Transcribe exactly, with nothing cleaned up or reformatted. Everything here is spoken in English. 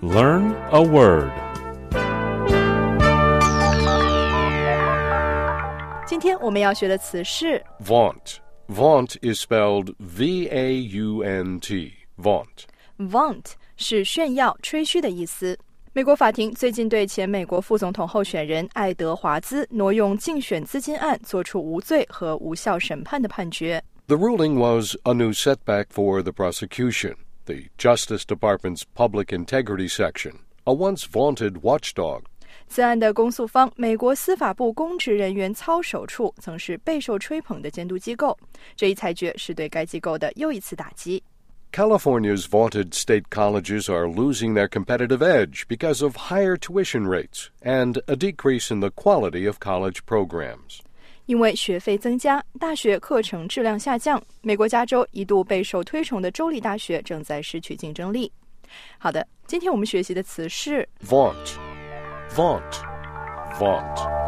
Learn a word. 今天我们要学的词是 Vaunt. Vaunt is spelled V A U N T. Vaunt. Vaunt 是炫耀、吹嘘的意思。美国法庭最近对前美国副总统候选人爱德华兹挪用竞选资金案作出无罪和无效审判的判决。 The ruling was a new setback for the prosecution. The Justice Department's Public Integrity Section, a once vaunted watchdog. 此案的公诉方美国司法部公职人员操守处曾是备受吹捧的监督机构，这一裁决是对该机构的又一次打击。 California's vaunted state colleges are losing their competitive edge because of higher tuition rates and a decrease in the quality of college programs. 因为学费增加，大学课程质量下降，美国加州一度备受推崇的州立大学正在失去竞争力。好的，今天我们学习的词是 Vaunt. Vaunt. Vaunt.